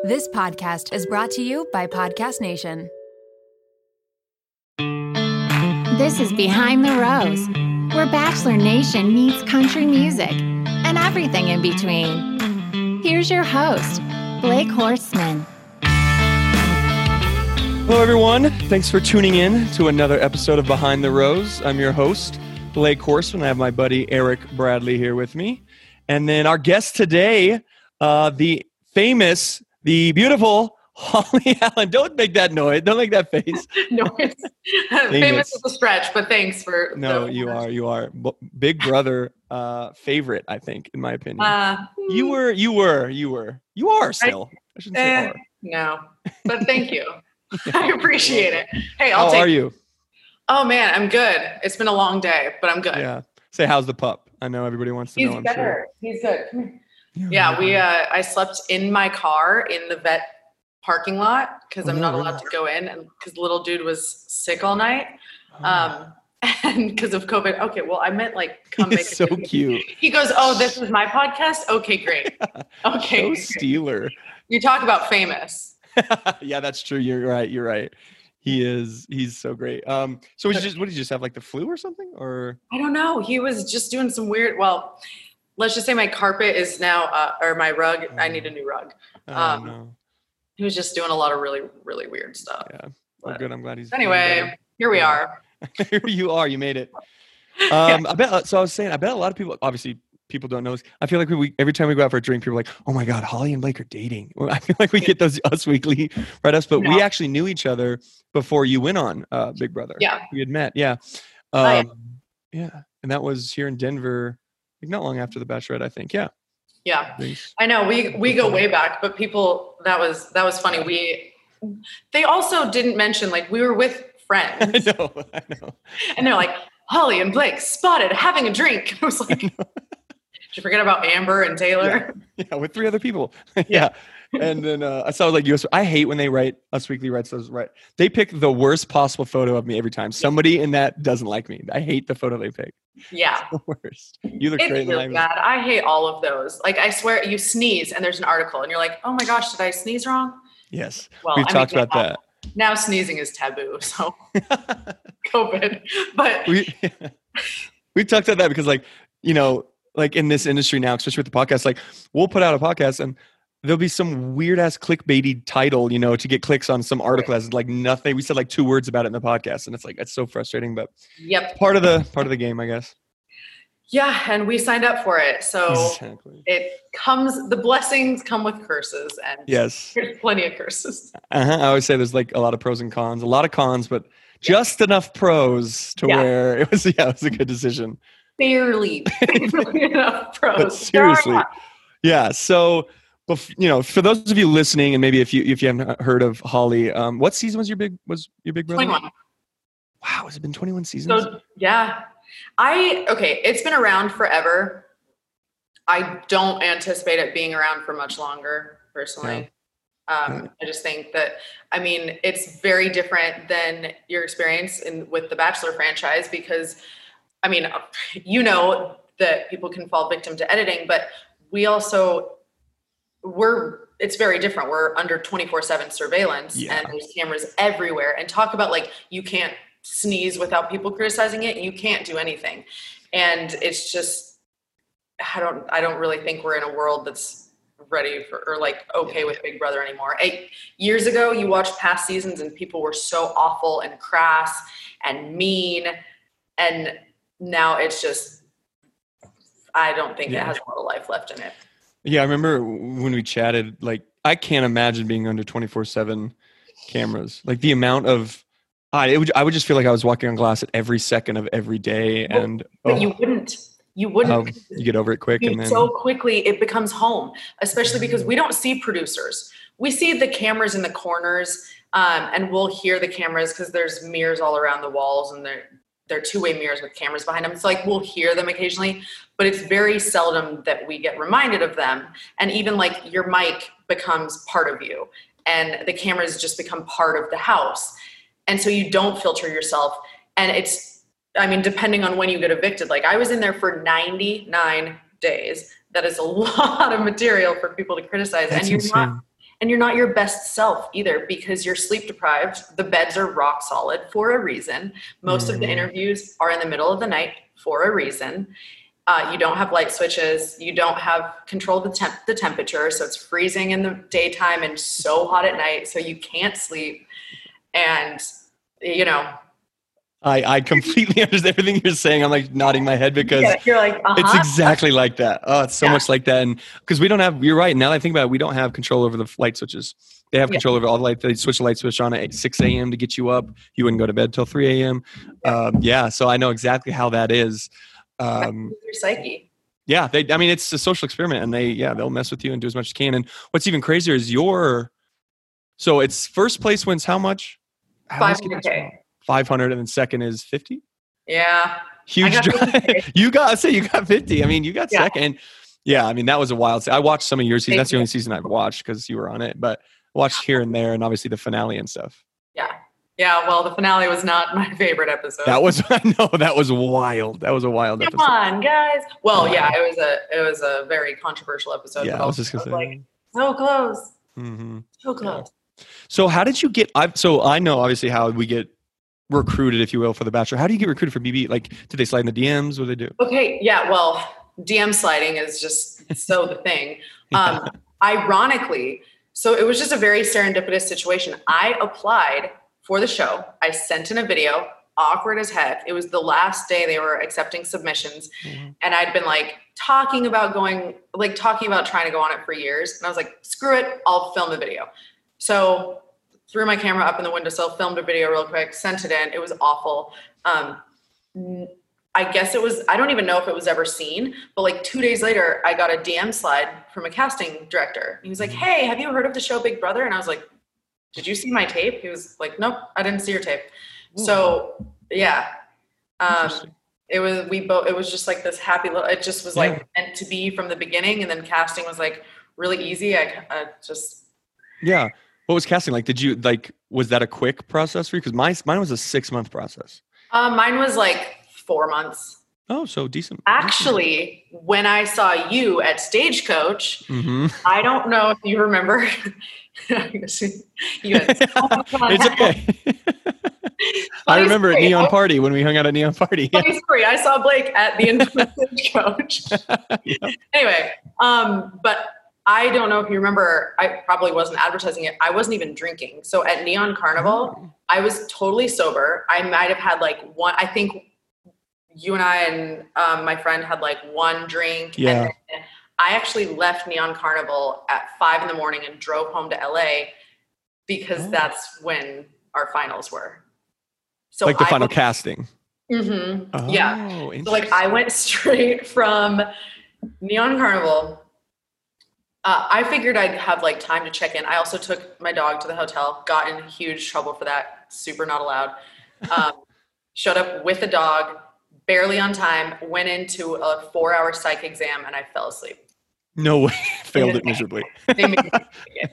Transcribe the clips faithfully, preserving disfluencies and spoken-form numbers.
This podcast is brought to you by Podcast Nation. This is Behind the Rose, where Bachelor Nation meets country music and everything in between. Here's your host, Blake Horstman. Hello, everyone. Thanks for tuning in to another episode of Behind the Rose. I'm your host, Blake Horstman. I have my buddy Eric Bradley here with me. And then our guest today, uh, the famous, the beautiful Holly Allen. Don't make that noise. Don't make that face. Noise. famous. famous is a stretch, but thanks for. No, you are. You are. Big Brother uh, favorite, I think, in my opinion. Uh, you were. You were. You were. You are still. I, I shouldn't say uh, are. No, but thank you. I appreciate it. Hey, How I'll take. How are you? Oh man, I'm good. It's been a long day, but I'm good. Yeah. Say, how's the pup? I know everybody wants to He's know. I'm better. sure. He's good. Come here. Yeah, yeah we. Uh, I slept in my car in the vet parking lot because oh, I'm not no, allowed really? to go in, and because the little dude was sick all night, oh. um, and because of COVID. Okay, well, I meant like come He's make. So a cute. He goes, "Oh, this is my podcast. Okay, great. Okay, so Steeler. You talk about famous. Yeah, that's true. You're right. You're right. He is. He's so great. Um. So was just what did you just have like the flu or something or? I don't know. He was just doing some weird. Well, let's just say my carpet is now, uh, or my rug. Oh. I need a new rug. Oh, um, no. He was just doing a lot of really, really weird stuff. Yeah. Well, but good. I'm glad he's. Anyway, here we are. Here you are. You made it. Um. Yeah. I bet. So I was saying. I bet a lot of people. Obviously, people don't know this. I feel like we every time we go out for a drink, people are like, "Oh my God, Holly and Blake are dating." Well, I feel like we get those Us Weekly write-ups, but yeah. we actually knew each other before you went on uh, Big Brother. Yeah. We had met. Yeah. Um, oh, yeah. Yeah. And that was here in Denver, like not long after The Bachelorette, I think. Yeah. Yeah. I know. We we go way back, but people that was that was funny. We they also didn't mention like we were with friends. I know. I know. And they're like, Holly and Blake spotted having a drink. And I was like, did you forget about Amber and Taylor? Yeah, yeah with three other people. Yeah. And then uh, I saw like U S. I hate when they write Us Weekly writes those right. They pick the worst possible photo of me every time. Somebody in that doesn't like me. I hate the photo they pick. Yeah, it's the worst. You look it's great. Really bad. I hate all of those. Like I swear, you sneeze and there's an article, and you're like, "Oh my gosh, did I sneeze wrong?" Yes, well, we've I talked mean, about now, that. Now sneezing is taboo, so COVID. But we yeah. we've talked about that because, like, you know, like in this industry now, especially with the podcast, like we'll put out a podcast and there'll be some weird ass clickbaity title, you know, to get clicks on some article that's like nothing. We said like two words about it in the podcast, and it's like it's so frustrating, but yep, part of the part of the game, I guess. Yeah, and we signed up for it, so exactly. It comes. The blessings come with curses, and yes, there's plenty of curses. Uh-huh. I always say there's like a lot of pros and cons, a lot of cons, but just yeah. enough pros to yeah. where it was. Yeah, it was a good decision. Barely, barely enough pros. But seriously, yeah. So. But you know, for those of you listening, and maybe if you if you haven't heard of Holly, um, what season was your big was your big brother? twenty-one. Wow, has it been twenty-one seasons? So yeah, I okay. It's been around forever. I don't anticipate it being around for much longer, personally. Yeah. Um, yeah. I just think that I mean it's very different than your experience in with the Bachelor franchise because, I mean, you know that people can fall victim to editing, but we also. We're it's very different. We're under twenty-four seven surveillance yeah. and there's cameras everywhere, and talk about like you can't sneeze without people criticizing it. You can't do anything. And it's just, I don't, I don't really think we're in a world that's ready for, or like, okay with Big Brother anymore. Eight years ago, you watched past seasons and people were so awful and crass and mean. And now it's just, I don't think yeah. it has a lot of life left in it. Yeah, I remember when we chatted, like, I can't imagine being under twenty-four seven cameras. Like, the amount of, I, it would, I would just feel like I was walking on glass at every second of every day. But, and But oh, you wouldn't. You wouldn't. Um, you get over it quick. You, and then so quickly, it becomes home, especially because we don't see producers. We see the cameras in the corners, um, and we'll hear the cameras because there's mirrors all around the walls, and they're they're two-way mirrors with cameras behind them. It's like we'll hear them occasionally, but it's very seldom that we get reminded of them. And even like your mic becomes part of you, and the cameras just become part of the house. And so you don't filter yourself. And it's, I mean, depending on when you get evicted, like I was in there for ninety-nine days. That is a lot of material for people to criticize. That's and you're insane. not, and you're not your best self either because you're sleep deprived. The beds are rock solid for a reason. Most mm-hmm. of the interviews are in the middle of the night for a reason. Uh, you don't have light switches. You don't have control of the temp, the temperature. So it's freezing in the daytime and so hot at night. So you can't sleep. And, you know, I, I completely understand everything you're saying. I'm like nodding my head because yeah, you're like, uh-huh. It's exactly like that. Oh, it's so yeah. much like that. And because we don't have, you're right. Now that I think about it, we don't have control over the light switches. They have control yeah. over all the light. They switch the light switch on at six a.m. to get you up. You wouldn't go to bed till three a.m. Yeah. Um, yeah. So I know exactly how that is. Um, your psyche. Yeah. They, I mean, it's a social experiment and they, yeah, they'll mess with you and do as much as can. And what's even crazier is your, so it's first place wins how much? five hundred K. five hundred and then second is fifty? Yeah. Huge drive. You got, I say you got fifty. I mean, you got yeah. second. Yeah. I mean, that was a wild, I watched some of your season. That's the only season I've watched because you were on it, but I watched here and there and obviously the finale and stuff. Yeah. Yeah. Well, the finale was not my favorite episode. That was, I know that was wild. That was a wild Come episode. Come on, guys. Well, yeah, it was a, it was a very controversial episode. Yeah. I was just going to say. Like, so close. Mm-hmm. So close. Yeah. So how did you get, I've, so I know obviously how we get recruited, if you will, for The Bachelor. How do you get recruited for B B? Like, did they slide in the D Ms? What do they do? Okay. Yeah. Well, D M sliding is just so the thing. Um, yeah. Ironically, so it was just a very serendipitous situation. I applied for the show. I sent in a video, awkward as heck. It was the last day they were accepting submissions. Mm-hmm. And I'd been like talking about going, like talking about trying to go on it for years. And I was like, screw it. I'll film the video. So threw my camera up in the windowsill, filmed a video real quick, sent it in. It was awful. Um, I guess it was, I don't even know if it was ever seen, but like two days later, I got a D M slide from a casting director. He was like, hey, have you heard of the show Big Brother? And I was like, did you see my tape? He was like, nope, I didn't see your tape. Ooh. So yeah, um, it was, we both, it was just like this happy little, it just was like yeah. meant to be from the beginning. And then casting was like really easy. I, I just. Yeah. What was casting like? Did you like, was that a quick process for you? Cause mine, mine was a six month process. Um, mine was like four months. Oh, so decent. Actually, decent. When I saw you at Stagecoach, mm-hmm. I don't know if you remember. you guys, it's okay. I remember story. at Neon Party when we hung out at Neon Party. Funny yeah. story. I saw Blake at the infamous Stagecoach. yeah. Anyway, um, but I don't know if you remember, I probably wasn't advertising it. I wasn't even drinking. So at Neon Carnival, oh. I was totally sober. I might have had like one, I think you and I and um, my friend had like one drink. Yeah. And then I actually left Neon Carnival at five in the morning and drove home to L A because oh. that's when our finals were. So like the I final was, casting. Mm-hmm. Oh, yeah. So like I went straight from Neon Carnival. Uh, I figured I'd have like time to check in. I also took my dog to the hotel, got in huge trouble for that. Super not allowed. Um, showed up with the dog, barely on time, went into a four hour psych exam and I fell asleep. No way. Failed it miserably. They made me take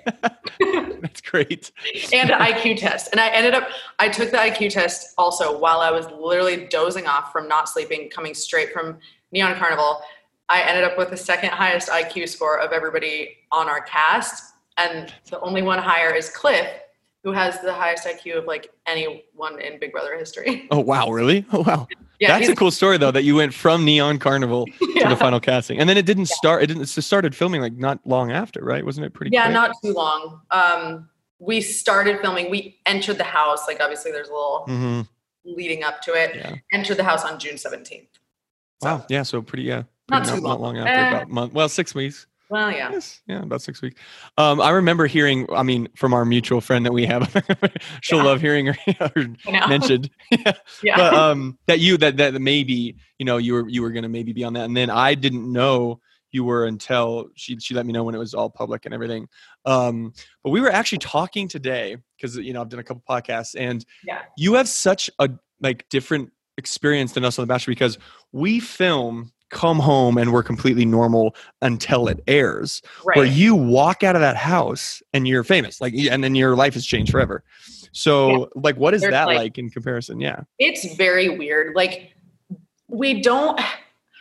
it. That's great. And an I Q test. And I ended up, I took the I Q test also while I was literally dozing off from not sleeping, coming straight from Neon Carnival. I ended up with the second highest I Q score of everybody on our cast. And the only one higher is Cliff, who has the highest I Q of like anyone in Big Brother history. Oh, wow. Really? Oh, wow. Yeah, that's a cool story though, that you went from Neon Carnival yeah. to the final casting. And then it didn't yeah. start, it didn't, it started filming like not long after, right? Wasn't it pretty Yeah, quick? Not too long. Um, we started filming, we entered the house. Like obviously there's a little mm-hmm. leading up to it. Yeah. Entered the house on June seventeenth. So, wow. Yeah. So pretty, yeah. Not Pretty too not, long. Not long after, eh. about a month. Well, six weeks. Well, yeah. Yes, yeah, about six weeks. Um, I remember hearing, I mean, from our mutual friend that we have, she'll yeah. love hearing her, her mentioned. yeah. yeah. But um, that you, that, that maybe, you know, you were, you were going to maybe be on that. And then I didn't know you were until she, she let me know when it was all public and everything. Um, but we were actually talking today because, you know, I've done a couple podcasts and yeah. you have such a like different experience than us on The Bachelor because we film come home and we're completely normal until it airs. Right. Where you walk out of that house and you're famous, like, and then your life has changed forever. So, yeah. like, what is There's that like, like in comparison? Yeah, it's very weird. Like, we don't.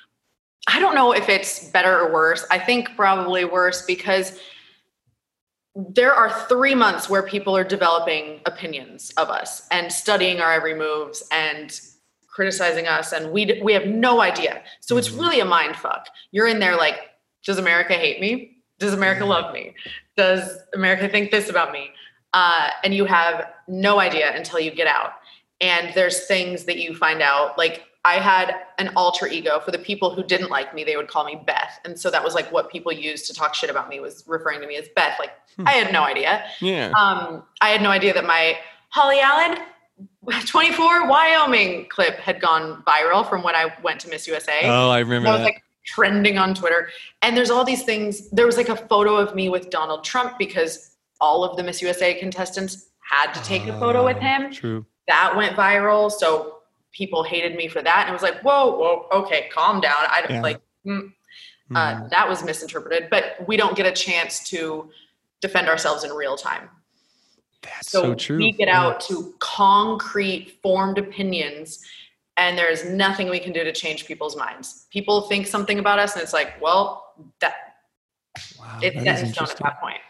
I don't know if it's better or worse. I think probably worse because there are three months where people are developing opinions of us and studying our every moves and criticizing us. And we, we have no idea. So it's really a mind fuck. You're in there like, does America hate me? Does America love me? Does America think this about me? Uh, and you have no idea until you get out. And there's things that you find out, like I had an alter ego. For the people who didn't like me, they would call me Beth. And so that was like what people used to talk shit about me, was referring to me as Beth. Like hmm. I had no idea. Yeah. Um, I had no idea that my Holly Allen twenty-four Wyoming clip had gone viral from when I went to Miss U S A. Oh, I remember that. was that. like trending on Twitter. And there's all these things. There was like a photo of me with Donald Trump because all of the Miss U S A contestants had to take a photo with him. True. That went viral. So people hated me for that. And it was like, whoa, whoa, okay, calm down. I don't yeah. like, mm. Uh, mm. that was misinterpreted, but we don't get a chance to defend ourselves in real time. That's so, so true. We get out to concrete formed opinions, and there's nothing we can do to change people's minds. People think something about us and it's like, well, that wow, it's that set in stone at that point.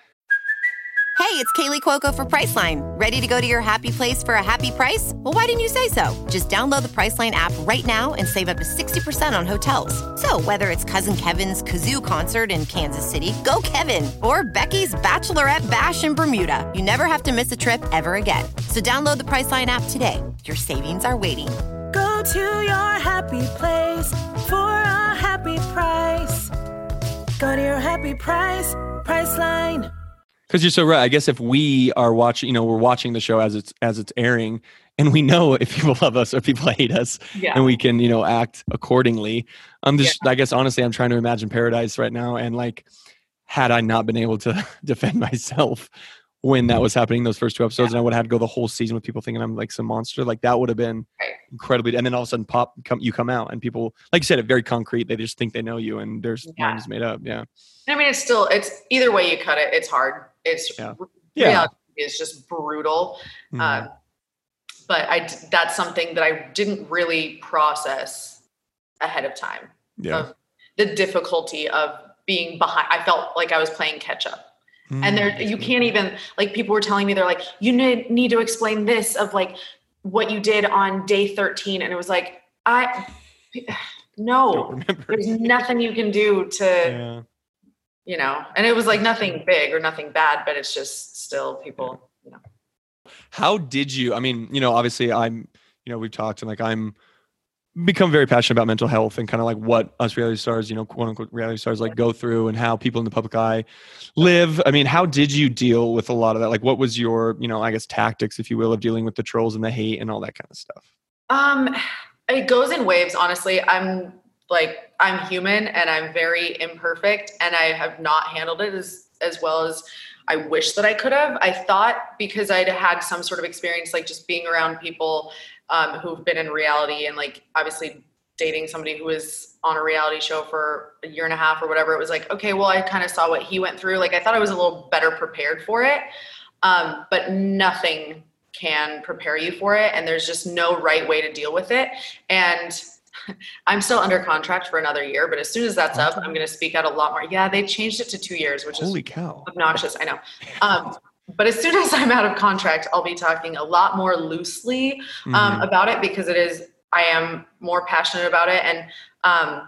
Hey, it's Kaylee Cuoco for Priceline. Ready to go to your happy place for a happy price? Well, why didn't you say so? Just download the Priceline app right now and save up to sixty percent on hotels. So whether it's Cousin Kevin's Kazoo Concert in Kansas City, go Kevin, or Becky's Bachelorette Bash in Bermuda, you never have to miss a trip ever again. So download the Priceline app today. Your savings are waiting. Go to your happy place for a happy price. Go to your happy price, Priceline. Because you're so right. I guess if we are watching, you know, we're watching the show as it's as it's airing, and we know if people love us or people hate us, yeah. and we can, you know, act accordingly. I'm just, yeah. I guess, honestly, I'm trying to imagine Paradise right now, and like, had I not been able to defend myself when that was happening, those first two episodes, yeah. and I would have had to go the whole season with people thinking I'm like some monster, like that would have been right. incredibly. And then all of a sudden, pop, come, you come out, and people, like you said, it very concrete. They just think they know you, and their yeah. mind is made up. Yeah. I mean, it's still, it's either way you cut it, it's hard. It's yeah. yeah. reality is just brutal. Mm-hmm. Uh, but I, that's something that I didn't really process ahead of time. Yeah. Of the difficulty of being behind. I felt like I was playing catch up. Mm-hmm. And there, you can't even, like, people were telling me, they're like, you need, need to explain this of like what you did on day thirteen. And it was like, I, no, there's nothing you can do to, yeah. you know, and it was like nothing big or nothing bad, but it's just still people, you know. How did you, I mean, you know, obviously I'm, you know, we've talked and like I'm become very passionate about mental health and kind of like what us reality stars, you know, quote unquote reality stars like go through and how people in the public eye live. I mean, how did you deal with a lot of that? Like, what was your, you know, I guess tactics, if you will, of dealing with the trolls and the hate and all that kind of stuff? Um, it goes in waves, honestly. I'm like, I'm human and I'm very imperfect, and I have not handled it as, as well as I wish that I could have. I thought because I'd had some sort of experience, like just being around people um, who've been in reality and like obviously dating somebody who was on a reality show for a year and a half or whatever. It was like, okay, well, I kind of saw what he went through. Like I thought I was a little better prepared for it. Um, but nothing can prepare you for it. And there's just no right way to deal with it. And I'm still under contract for another year, but as soon as that's up, I'm going to speak out a lot more. Yeah, they changed it to two years, which Holy is cow. obnoxious. I know. Um, but as soon as I'm out of contract, I'll be talking a lot more loosely um, mm-hmm. about it, because it is, I am more passionate about it. And um,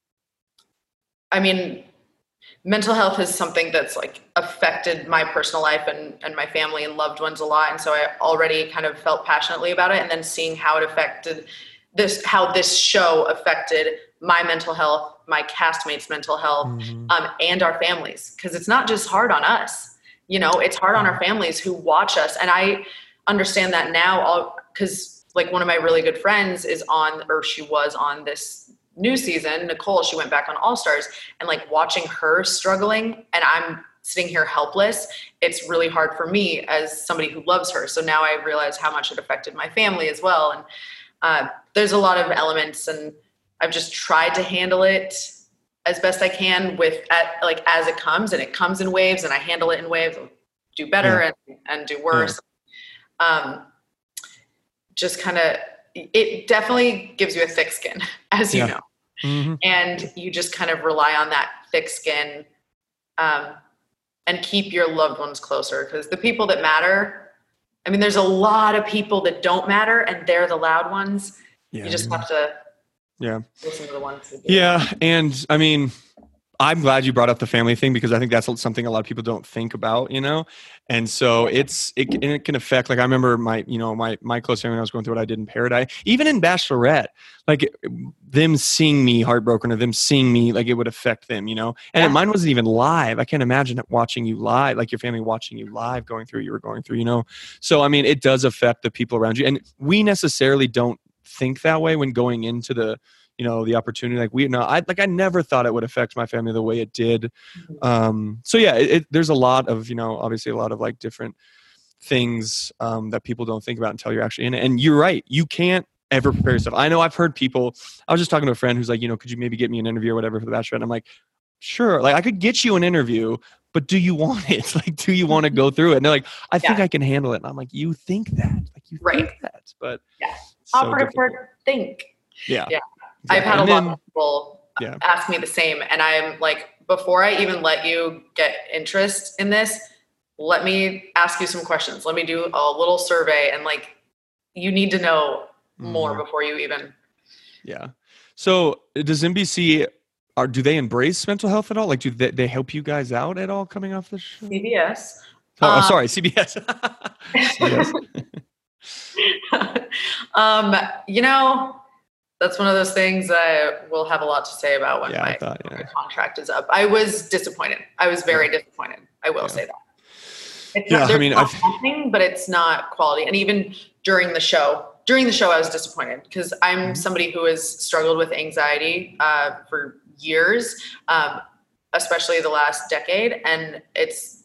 I mean, mental health is something that's like affected my personal life and, and my family and loved ones a lot. And so I already kind of felt passionately about it. And then seeing how it affected this, how this show affected my mental health, my castmates' mental health, mm-hmm. um, and our families. Cause it's not just hard on us, you know, it's hard on our families who watch us. And I understand that now, all, cause like one of my really good friends is on, or she was on this new season, Nicole, she went back on All Stars, and like watching her struggling and I'm sitting here helpless, it's really hard for me as somebody who loves her. So now I realize how much it affected my family as well. And uh, there's a lot of elements, and I've just tried to handle it as best I can with at, like as it comes, and it comes in waves, and I handle it in waves. I'll do better yeah. and, and do worse. Yeah. Um, just kind of, it definitely gives you a thick skin, as you yeah. know. Mm-hmm. And you just kind of rely on that thick skin. Um, and keep your loved ones closer, because the people that matter, I mean, there's a lot of people that don't matter and they're the loud ones. Yeah, you just yeah. have to yeah. listen to the ones that do. Yeah. And I mean, I'm glad you brought up the family thing, because I think that's something a lot of people don't think about, you know? And so it's, it, and it can affect, like, I remember my, you know, my, my close family when I was going through what I did in Paradise, even in Bachelorette, like them seeing me heartbroken or them seeing me, like it would affect them, you know? And Yeah. mine wasn't even live. I can't imagine watching you live, like your family watching you live, going through what you were going through, you know? So, I mean, it does affect the people around you. And we necessarily don't think that way when going into the, you know, the opportunity. Like we know, I like I never thought it would affect my family the way it did. Um, so yeah, it, it, there's a lot of, you know, obviously a lot of like different things um, that people don't think about until you're actually in it. And you're right, you can't ever prepare yourself. I know I've heard people. I was just talking to a friend who's like, you know, could you maybe get me an interview or whatever for the Bachelorette? And I'm like, sure. Like I could get you an interview, but do you want it? Like, do you want to go through it? And they're like, I think Yeah. I can handle it. And I'm like, you think that? Like you Right. think that? But Yeah. so Operative difficult. word, think. Yeah. Yeah. I've had a And lot then- of people Yeah. ask me the same. And I'm like, before I even let you get interest in this, let me ask you some questions. Let me do a little survey. And like, you need to know more Mhm. before you even. Yeah. So does N B C, are, do they embrace mental health at all? Like, do they, they help you guys out at all coming off the show? C B S. Oh, Um, sorry, C B S. C B S. um, you know, that's one of those things I will have a lot to say about when Yeah, I my, thought, yeah. my contract is up. I was disappointed. I was very disappointed. I will Yeah. say that. It's Yeah, not, I there's mean, not I've- nothing, but it's not quality. And even during the show, during the show, I was disappointed because I'm Mm-hmm. somebody who has struggled with anxiety uh, for years, um, especially the last decade, and it's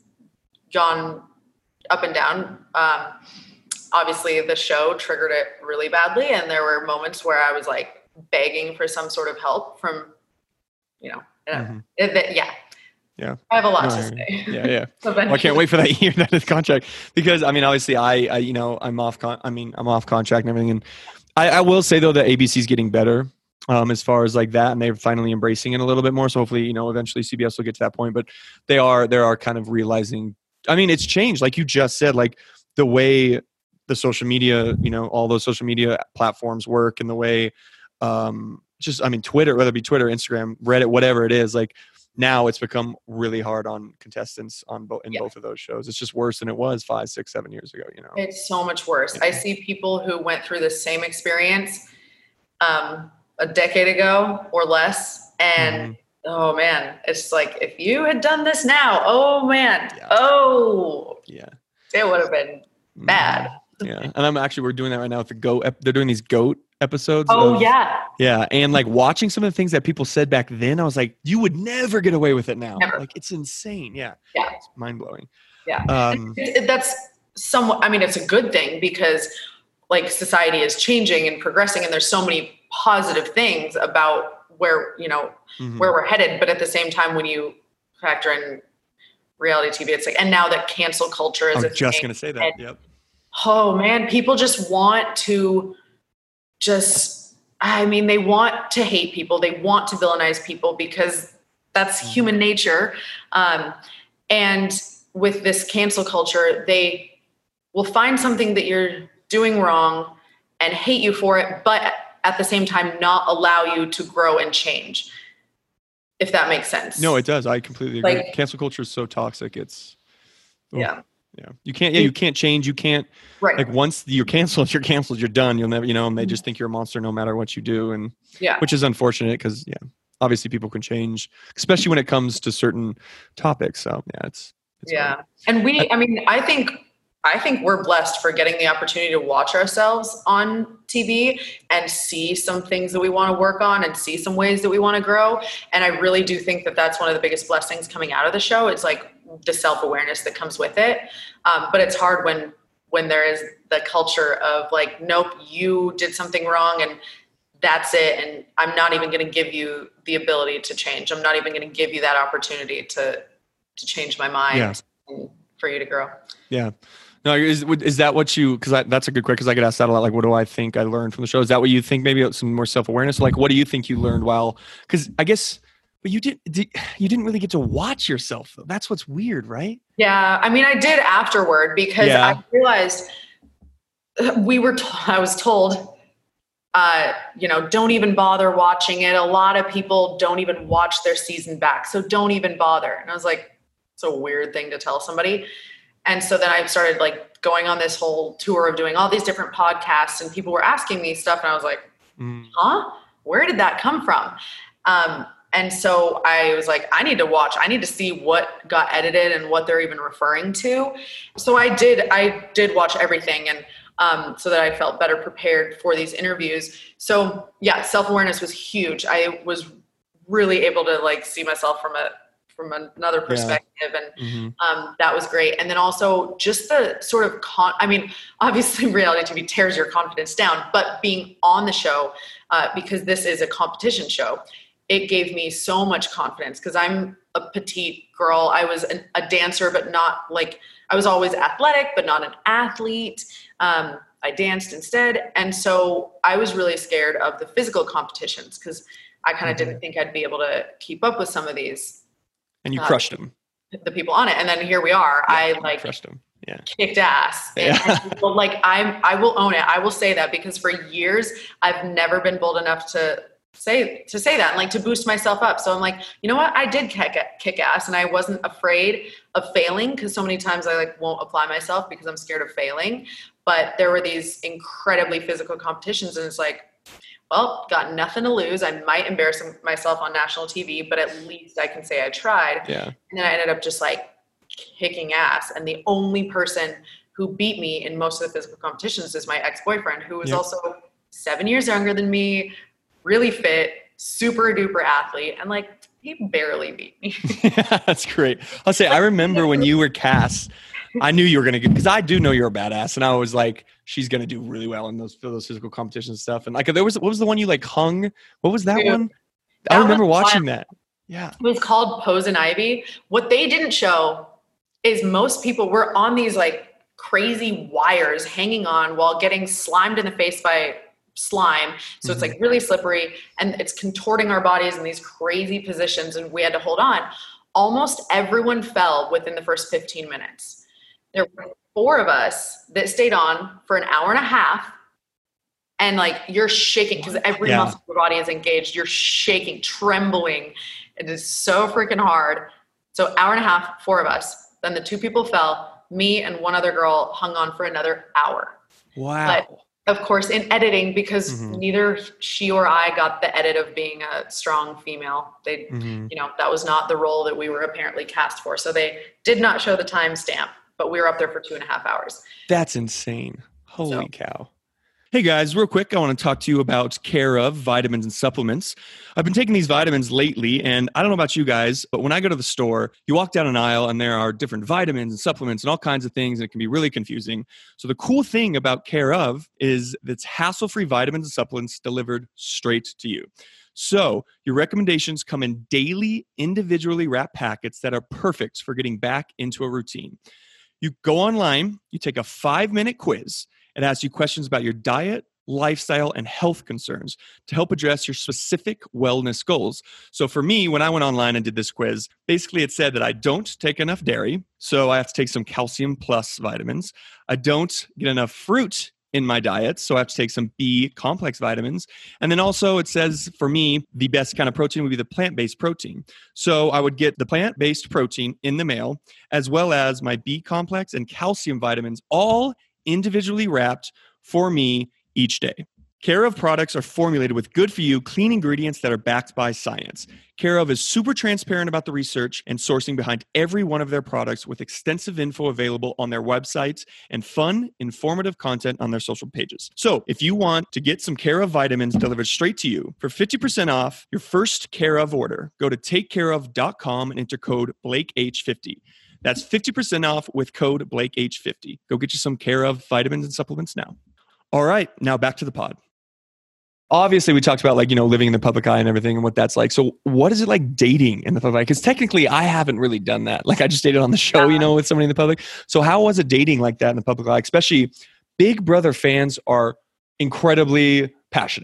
gone up and down. Um, obviously, the show triggered it really badly, and there were moments where I was like begging for some sort of help from, you know, uh, Mhm. it- that- yeah. Yeah. I have a lot No, to I say. hear you. Yeah, yeah. So Well, I can't wait for that year that is contract, because I mean, obviously, I, I you know, I'm off. Con- I mean, I'm off contract and everything. And I, I will say though that A B C is getting better um, as far as like that, and they're finally embracing it a little bit more. So hopefully, you know, eventually C B S will get to that point. But they are, they are kind of realizing. I mean, it's changed, like you just said, like the way the social media, you know, all those social media platforms work, and the way, um, just I mean, Twitter, whether it be Twitter, Instagram, Reddit, whatever it is, like. Now it's become really hard on contestants on both in Yeah. both of those shows. It's just worse than it was five, six, seven years ago. You know, It's so much worse. I see people who went through the same experience um, a decade ago or less. And oh man, it's like, if you had done this now, oh man, Yeah. oh, yeah, it would have been Mhm. bad. Yeah, and I'm actually we're doing that right now with the goat. Ep- they're doing these goat episodes. Oh of- yeah. yeah, and like watching some of the things that people said back then, I was like, you would never get away with it now. Never. Like it's insane. Yeah, Yeah. it's mind blowing. Yeah. Um, It- it- that's somewhat, I mean, it's a good thing because like society is changing and progressing, and there's so many positive things about where, you know, mhm. where we're headed. But at the same time, when you factor in reality T V, it's like, and now that cancel culture is I a was just thing, gonna say that. and- Yep. oh man, people just want to just, I mean, they want to hate people. They want to villainize people because that's Mhm. human nature. Um, and with this cancel culture, they will find something that you're doing wrong and hate you for it, but at the same time, not allow you to grow and change. If that makes sense. No, it does. I completely agree. Like- Cancel culture is so toxic. It's oof. Yeah. Yeah, you can't. Yeah, you can't change. You can't. Right. Like once you're canceled, you're canceled. You're done. You'll never. You know, and they just think you're a monster no matter what you do, and yeah. which is unfortunate because yeah, obviously people can change, especially when it comes to certain topics. So yeah, it's, it's Yeah. hard. And we, I mean, I think, I think we're blessed for getting the opportunity to watch ourselves on T V and see some things that we want to work on and see some ways that we want to grow. And I really do think that that's one of the biggest blessings coming out of the show. It's like the self-awareness that comes with it. Um, but it's hard when, when there is the culture of like, nope, you did something wrong and that's it. And I'm not even going to give you the ability to change. I'm not even going to give you that opportunity to, to change my mind Yeah. and for you to grow. Yeah. No, is is that what you? Because that's a good question. Because I get asked that a lot. Like, what do I think I learned from the show? Is that what you think? Maybe some more self awareness. Like, what do you think you learned while? Because I guess But you didn't, did, you didn't really get to watch yourself though. That's what's weird, right? Yeah. I mean, I did afterward because yeah. I realized we were, t- I was told, uh, you know, don't even bother watching it. A lot of people don't even watch their season back. So don't even bother. And I was like, it's a weird thing to tell somebody. And so then I started like going on this whole tour of doing all these different podcasts, and people were asking me stuff. And I was like, mm. huh? Where did that come from? Um, And so I was like, I need to watch, I need to see what got edited and what they're even referring to. So I did, I did watch everything. And um, so that I felt better prepared for these interviews. So yeah, self-awareness was huge. I was really able to like see myself from a, from another perspective. Yeah. And mm-hmm. um, that was great. And then also just the sort of con, I mean, obviously reality T V tears your confidence down, but being on the show, uh, because this is a competition show, it gave me so much confidence because I'm a petite girl. I was an, a dancer, but not like, I was always athletic, but not an athlete. Um, I danced instead. And so I was really scared of the physical competitions because I kind of mm-hmm. didn't think I'd be able to keep up with some of these. And you uh, crushed them. The people on it. And then here we are. Yeah, I like crushed them. Yeah. Kicked ass. Yeah. And people, like I'm, I will own it. I will say that because for years I've never been bold enough to say, to say that and like to boost myself up. So I'm like, you know what? I did kick, kick ass and I wasn't afraid of failing because so many times I like won't apply myself because I'm scared of failing. But there were these incredibly physical competitions and it's like, well, got nothing to lose. I might embarrass myself on national T V, but at least I can say I tried. Yeah. And then I ended up just like kicking ass. And the only person who beat me in most of the physical competitions is my ex-boyfriend, who was yep. also seven years younger than me, really fit, super duper athlete. And like, he barely beat me. Yeah, that's great. I'll say, I remember when you were cast, I knew you were going to get, because I do know you're a badass. And I was like, she's going to do really well in those, those physical competitions and stuff. And like, there was, what was the one you like hung? What was that Dude, one? That I remember watching wild. that. Yeah. It was called Poison Ivy. What they didn't show is most people were on these like crazy wires hanging on while getting slimed in the face by slime. So mm-hmm. it's like really slippery and it's contorting our bodies in these crazy positions. And we had to hold on. Almost everyone fell within the first fifteen minutes. There were four of us that stayed on for an hour and a half. And like, you're shaking because every yeah. muscle of your body is engaged. You're shaking, trembling. It is so freaking hard. So hour and a half, four of us. Then the two people fell. Me and one other girl hung on for another hour. Wow. But of course, in editing, because mm-hmm. neither she or I got the edit of being a strong female. They, mm-hmm. you know, that was not the role that we were apparently cast for. So they did not show the timestamp. But we were up there for two and a half hours. That's insane. Holy so. cow. Hey guys, real quick, I want to talk to you about Care of vitamins and supplements. I've been taking these vitamins lately, and I don't know about you guys, but when I go to the store, you walk down an aisle and there are different vitamins and supplements and all kinds of things, and it can be really confusing. So the cool thing about Care of is that it's hassle-free vitamins and supplements delivered straight to you. So your recommendations come in daily, individually wrapped packets that are perfect for getting back into a routine. You go online, you take a five-minute quiz. It asks you questions about your diet, lifestyle, and health concerns to help address your specific wellness goals. So for me, when I went online and did this quiz, basically it said that I don't take enough dairy, so I have to take some calcium plus vitamins. I don't get enough fruit in my diet, so I have to take some B complex vitamins. And then also it says for me, the best kind of protein would be the plant-based protein. So I would get the plant-based protein in the mail, as well as my B complex and calcium vitamins, all individually wrapped for me each day. Care of products are formulated with good-for-you, clean ingredients that are backed by science. Care of is super transparent about the research and sourcing behind every one of their products with extensive info available on their websites and fun, informative content on their social pages. So if you want to get some Care of vitamins delivered straight to you for fifty percent off your first Care of order, go to take care of dot com and enter code Blake H fifty. That's fifty percent off with code Blake H fifty. Go get you some Care of vitamins and supplements now. All right, now back to the pod. Obviously, we talked about like, you know, living in the public eye and everything and what that's like. So what is it like dating in the public eye? Because technically I haven't really done that. Like I just dated on the show, you know, with somebody in the public. So how was it dating like that in the public eye? Especially Big Brother fans are incredibly passionate.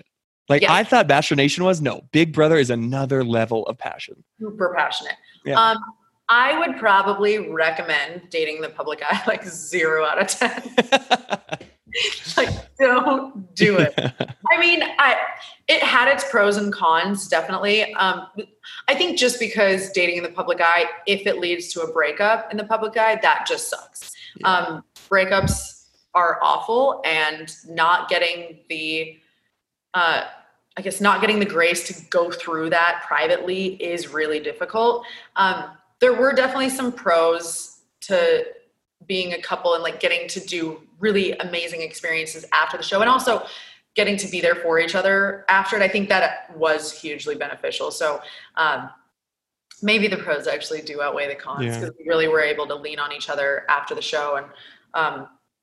Like Yes. I thought Bachelor Nation was. No, Big Brother is another level of passion. Super passionate. Yeah. Um, I would probably recommend dating the public eye like zero out of ten. Like, don't do it. I mean, I it had its pros and cons, definitely. Um, I think just because dating in the public eye, if it leads to a breakup in the public eye, that just sucks. Yeah. Um, breakups are awful, and not getting the, uh, I guess, not getting the grace to go through that privately is really difficult. Um, there were definitely some pros to being a couple and like getting to do really amazing experiences after the show, and also getting to be there for each other after it. I think that was hugely beneficial. So um, maybe the pros actually do outweigh the cons, because Yeah. we really were able to lean on each other after the show and um,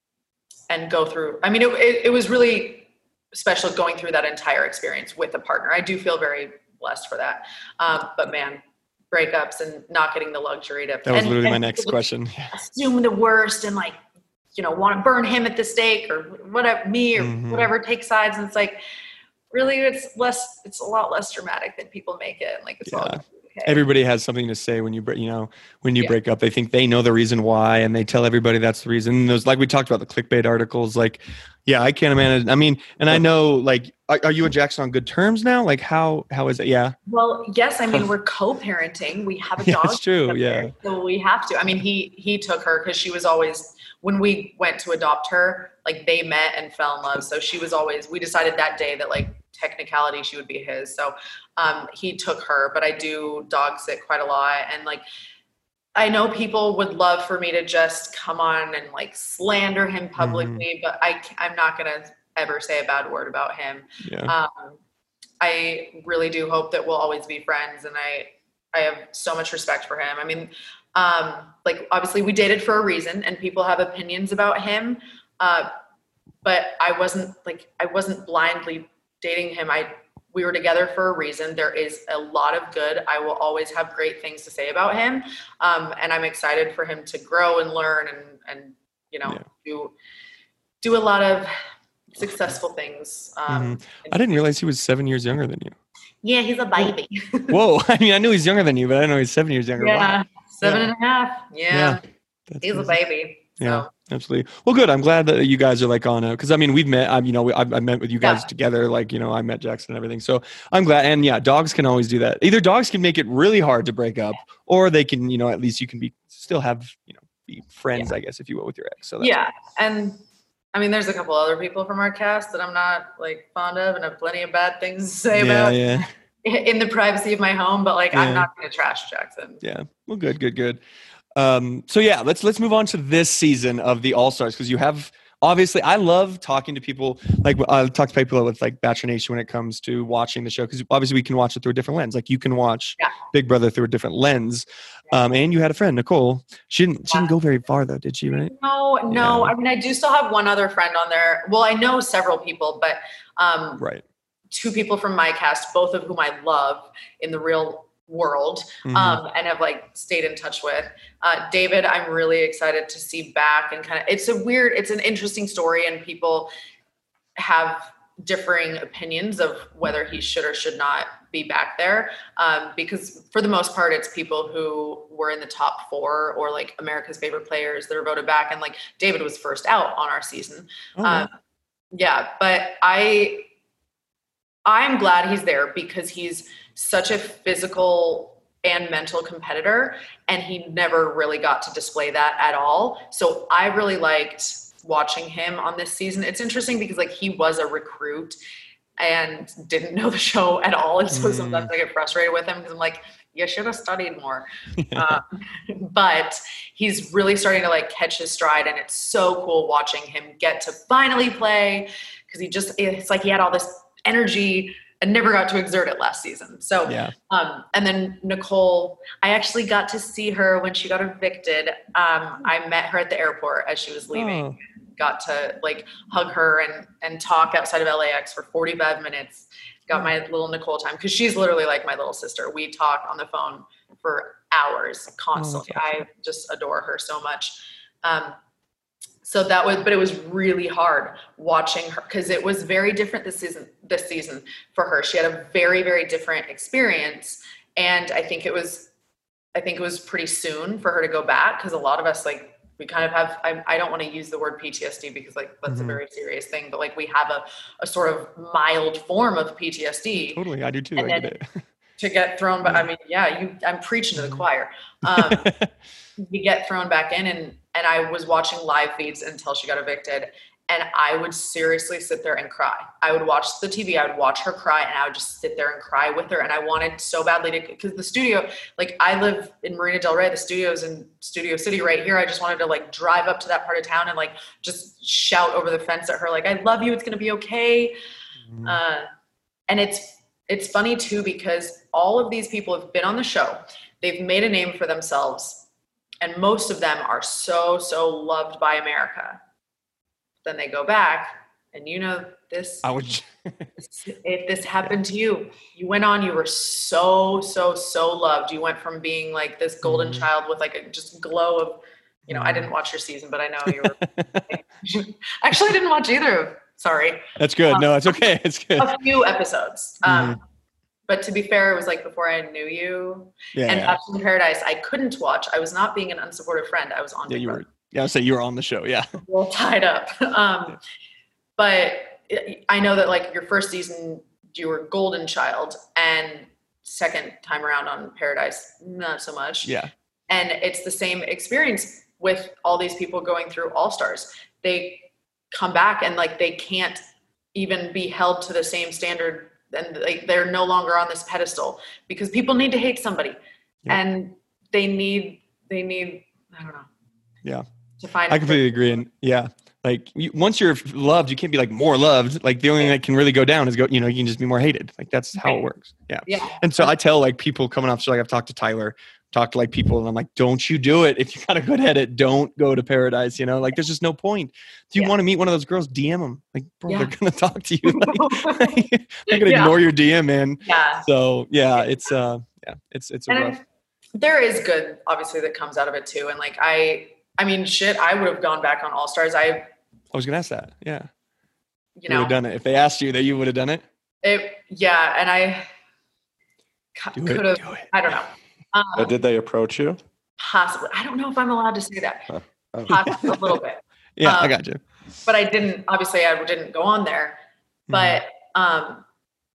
and go through. I mean, it, it, it was really special going through that entire experience with a partner. I do feel very blessed for that. Um, but man, breakups and not getting the luxury to. That was and, literally and my next question. Assume the worst and like, you know, want to burn him at the stake or whatever, me or Mhm. whatever, take sides. And it's like, really, it's less, it's a lot less dramatic than people make it. Like, it's all Yeah. okay. Everybody has something to say when you break, you know, when you Yeah. break up. They think they know the reason why, and they tell everybody that's the reason. And those, like we talked about, the clickbait articles. Like, yeah, I can't imagine. I mean, and I know, like, are, are you and Jackson on good terms now? Like, how how is it? Yeah, Well, yes, I mean, we're co-parenting. We have a Yeah, dog. it's true, together, yeah. So we have to. I mean, he he took her because she was always, when we went to adopt her, like they met and fell in love. So she was always, we decided that day that like technicality she would be his. So um, he took her, but I do dog sit quite a lot. And like, I know people would love for me to just come on and like slander him publicly, but I, I'm not going to ever say a bad word about him. yeah, Um, I really do hope that we'll always be friends, and I I have so much respect for him. I mean, um, like obviously we dated for a reason, and people have opinions about him, uh, but I wasn't like I wasn't blindly dating him. I we were together for a reason. There is a lot of good. I will always have great things to say about him, um, and I'm excited for him to grow and learn and and you know Yeah. do do a lot of successful things. Um, I didn't realize he was seven years younger than you. Yeah, he's a baby. Whoa, I mean, I knew he's younger than you, but I didn't know he's seven years younger. Yeah, Wow. seven Yeah. and a half. Yeah, Yeah. That's he's a crazy. baby. So. Yeah, absolutely. Well, good. I'm glad that you guys are like on a, because I mean, we've met, I'm, you know, I, I met with you guys Yeah. together. Like, you know, I met Jackson and everything. So I'm glad. And yeah, dogs can always do that. Either dogs can make it really hard to break up, or they can, you know, at least you can be, still have, you know, be friends, I guess, if you will, with your ex. So that's Yeah, and I mean, there's a couple other people from our cast that I'm not like fond of, and have plenty of bad things to say yeah, about yeah, in the privacy of my home. But like, Yeah. I'm not going to trash Jackson. yeah. Well, good, good, good. Um, so yeah, let's let's move on to this season of the All Stars, because you have obviously, I love talking to people. Like I talk to people with like Bachelor Nation when it comes to watching the show, because obviously we can watch it through a different lens. Like you can watch Yeah. Big Brother through a different lens. Um, and you had a friend, Nicole. She didn't she didn't go very far though, did she? Right? No, no. Yeah. I mean, I do still have one other friend on there. Well, I know several people, but um, Right. two people from my cast, both of whom I love in the real world, Mhm. um, and have like stayed in touch with. Uh, David, I'm really excited to see back, and kind of, it's a weird, it's an interesting story, and people have differing opinions of whether he should or should not be back there. Um, because for the most part, it's people who were in the top four or like America's favorite players that are voted back. And like David was first out on our season. Oh, wow. Um, yeah, but I, I'm glad he's there because he's such a physical and mental competitor, and he never really got to display that at all. So I really liked watching him on this season. It's interesting because like he was a recruit and didn't know the show at all. And so Mm. sometimes I get frustrated with him because I'm like, you should have studied more. uh, but he's really starting to like catch his stride, and it's so cool watching him get to finally play, because he just, it's like he had all this energy and never got to exert it last season. So, Yeah. um, and then Nicole, I actually got to see her when she got evicted. Um, I met her at the airport as she was leaving. Oh. Got to like hug her and, and talk outside of L A X for forty-five minutes. Got my little Nicole time, because she's literally like my little sister. We talk on the phone for hours constantly. Oh, that's awesome. I just adore her so much. Um, So that was, but it was really hard watching her because it was very different this season, this season for her. She had a very, very different experience. And I think it was, I think it was pretty soon for her to go back. Cause a lot of us, like, we kind of have, I, I don't want to use the word P T S D because like, that's mm-hmm. a very serious thing, but like we have a, a sort of mild form of P T S D. Totally. I do too. And I then get it. To get thrown, but I mean, yeah, you, I'm preaching to the choir. Um, you get thrown back in and, and I was watching live feeds until she got evicted. And I would seriously sit there and cry. I would watch the T V. I would watch her cry and I would just sit there and cry with her. And I wanted so badly to, because the studio, like I live in Marina Del Rey, the studio's in Studio City right here. I just wanted to like drive up to that part of town and like just shout over the fence at her, like, I love you. It's going to be okay. Mm-hmm. Uh, and it's, it's funny too, because all of these people have been on the show. They've made a name for themselves. And most of them are so, so loved by America. Then they go back and you know this, I would if this happened to you, you went on, you were so, so, so loved. You went from being like this golden mm-hmm. child with like a just glow of, you know, I didn't watch your season, but I know you were, actually I didn't watch either of, sorry. That's good. Um, no, it's okay. It's good. A few episodes. Um, mm-hmm. But to be fair, it was like before I knew you yeah, and yeah. Bachelor in Paradise, I couldn't watch. I was not being an unsupportive friend. I was on. Yeah, you were. Yeah, I would say you were on the show. Yeah. Well, tied up. Um, but I know that like your first season, you were golden child, and second time around on Paradise, not so much. Yeah. And it's the same experience with all these people going through All Stars. They come back and like they can't even be held to the same standard, and like they're no longer on this pedestal because people need to hate somebody, yeah. and they need they need I don't know. Yeah. To find I completely agree. And yeah, like you, once you're loved, you can't be like more loved. Like the only thing that can really go down is go, you know, you can just be more hated. Like that's how it works. Yeah. Yeah. And so I tell like people coming off, so like I've talked to Tyler, talked to like people and I'm like, don't you do it. If you got a good at it, don't go to Paradise. You know, like there's just no point. If you yeah. want to meet one of those girls, D M them. Like, bro, yeah. they're going to talk to you. Like, like, they're going to yeah. ignore your D M, man. Yeah. So yeah, it's, uh, yeah, it's, it's a and rough. There is good, obviously, that comes out of it too. And like, I, I mean, shit, I would have gone back on All Stars. I I was going to ask that. Yeah. You know, would have done it. If they asked you that, you would have done it? It, yeah. And I could have, I don't know. Um, but did they approach you? Possibly. I don't know if I'm allowed to say that. Huh. Oh. Possibly, a little bit. Yeah, um, I got you. But I didn't, obviously I didn't go on there, but mm-hmm. um,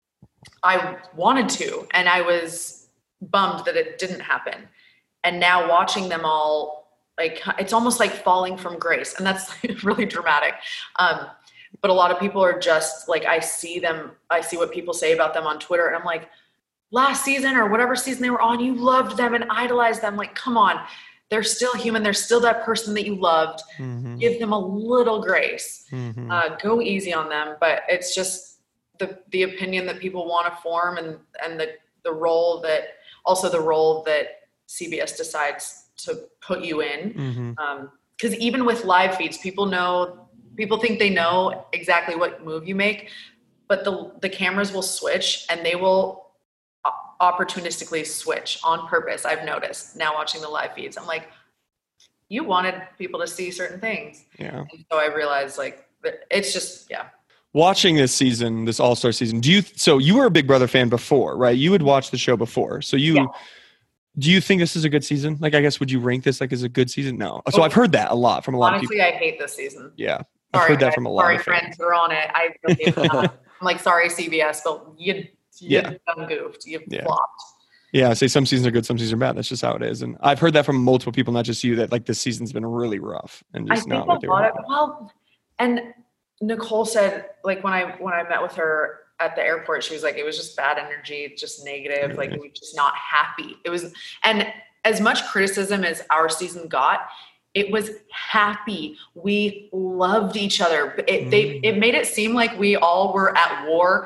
I wanted to, and I was bummed that it didn't happen. And now watching them all, like, it's almost like falling from grace. And that's really dramatic. Um, but a lot of people are just like, I see them, I see what people say about them on Twitter. And I'm like, last season or whatever season they were on, you loved them and idolized them. Like, come on, they're still human. They're still that person that you loved. Mm-hmm. Give them a little grace. Mm-hmm. Uh, go easy on them. But it's just the, the opinion that people want to form and, and the, the role that, also the role that C B S decides to put you in. Mm-hmm. Um, cause even with live feeds, people know, people think they know exactly what move you make, but the, the cameras will switch and they will opportunistically switch on purpose. I've noticed now watching the live feeds. I'm like, you wanted people to see certain things. Yeah. And so I realized like, it's just, yeah. Watching this season, this All-Star season, do you, so you were a Big Brother fan before, right? You would watch the show before. So you, yeah. Do you think this is a good season? Like, I guess, would you rank this like as a good season? No. So oh, I've heard that a lot from a lot honestly, of people. I hate this season. Yeah. Sorry, I've heard that guys, from a lot sorry, of friends who are on it. I really I'm like, sorry, C B S, but you, you yeah. done goofed. You yeah. flopped. Yeah. I say some seasons are good, some seasons are bad. That's just how it is. And I've heard that from multiple people, not just you, that like this season's been really rough and just I not think what they a were. lot of, well, and Nicole said, like when I, when I met with her at the airport, she was like, it was just bad energy, just negative. Really? Like we were just not happy. It was, and as much criticism as our season got, it was happy. We loved each other. It, mm. they, it made it seem like we all were at war.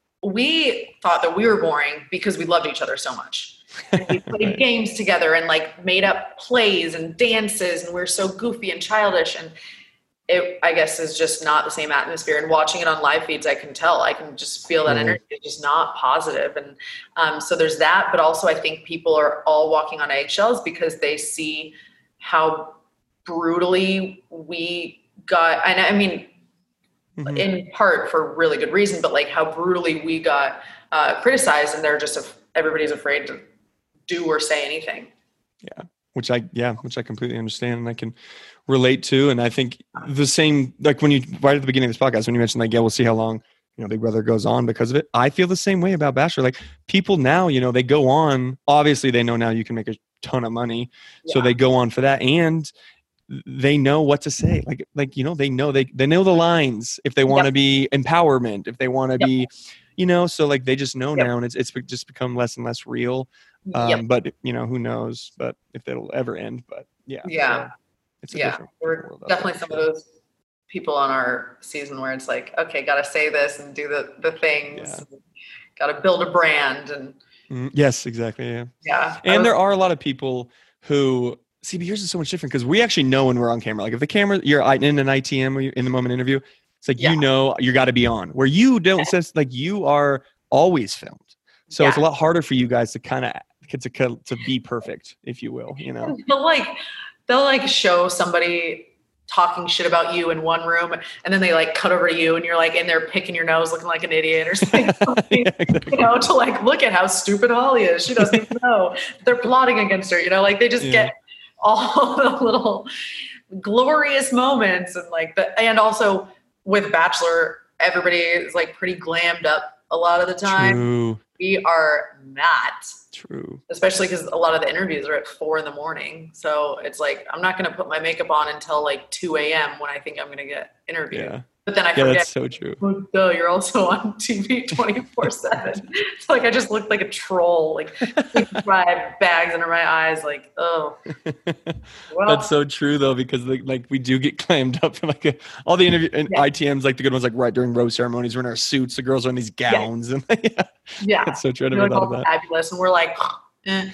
We thought that we were boring because we loved each other so much. And we played games together and like made up plays and dances, and we we're so goofy and childish. And it, I guess, is just not the same atmosphere. And watching it on live feeds, I can tell, I can just feel that mm. energy is just not positive. And um, so there's that, but also I think people are all walking on eggshells because they see how brutally we got, and I mean, Mm-hmm. in part for really good reason, but like how brutally we got uh, criticized, and they're just, af- everybody's afraid to do or say anything. Yeah. Which I, yeah, which I completely understand and I can relate to. And I think the same, like when you, right at the beginning of this podcast, when you mentioned like, yeah, we'll see how long, you know, Big Brother goes on because of it. I feel the same way about Bachelor. Like people now, you know, they go on, obviously they know now you can make a ton of money. Yeah. So they go on for that. And they know what to say. Like, like, you know, they know, they, they know the lines if they want to yep. be empowerment, if they want to yep. be, you know, so like they just know yep. now and it's, it's just become less and less real. Um, yep. But you know, who knows, but if it'll ever end, but yeah. Yeah. So it's a yeah. different We're definitely some sure. of those people on our season where it's like, okay, got to say this and do the, the things, yeah. got to build a brand. And mm, yes, exactly. Yeah. Yeah. And was, there are a lot of people who, see, but yours is so much different because we actually know when we're on camera. Like if the camera, you're in an I T M or in the moment interview, it's like, yeah. you know, you got to be on where you don't yeah. sense like you are always filmed. So yeah. it's a lot harder for you guys to kind of, to, to be perfect, if you will, you know? They'll like, they'll like show somebody talking shit about you in one room and then they like cut over to you and you're like in there picking your nose looking like an idiot or something, yeah, exactly. you know, to like, look at how stupid Holly is. She doesn't even know. They're plotting against her, you know, like they just yeah. get all the little glorious moments and like the, and also with Bachelor, everybody is like pretty glammed up a lot of the time. True. We are not. True. Especially because a lot of the interviews are at four in the morning. So it's like, I'm not going to put my makeup on until like two a.m. when I think I'm going to get interviewed. Yeah. But then I yeah, forget, that's so true. Oh, duh, you're also on T V twenty-four seven. It's like I just looked like a troll, like five bags under my eyes, like, oh. Well, that's so true though, because like, like we do get clammed up. Like a, all the interview and yeah. I T Ms, like the good ones, like right during rose ceremonies, we're in our suits. The girls are in these gowns, yeah. and yeah, yeah, that's so true. I never like thought of that. Fabulous, and we're like, eh.